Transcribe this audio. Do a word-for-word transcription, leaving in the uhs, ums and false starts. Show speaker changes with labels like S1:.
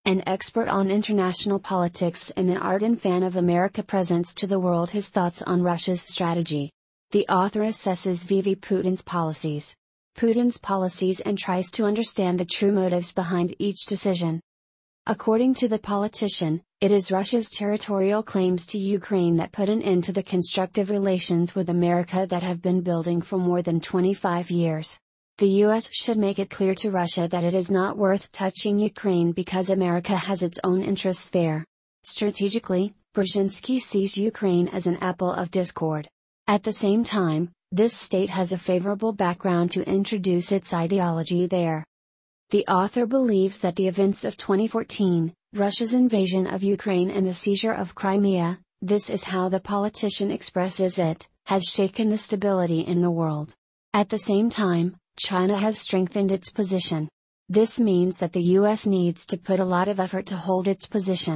S1: An expert on international politics and an ardent fan of America presents to the world his thoughts on Russia's strategy. The author assesses V V Putin's policies. Putin's policies and tries to understand the true motives behind each decision. According to the politician, it is Russia's territorial claims to Ukraine that put an end to the constructive relations with America that have been building for more than twenty-five years. The U S should make it clear to Russia that it is not worth touching Ukraine because America has its own interests there. Strategically, Brzezinski sees Ukraine as an apple of discord. At the same time, this state has a favorable background to introduce its ideology there. The author believes that the events of twenty fourteen, Russia's invasion of Ukraine and the seizure of Crimea, this is how the politician expresses it, has shaken the stability in the world. At the same time, China has strengthened its position. This means that the U S needs to put a lot of effort to hold its position.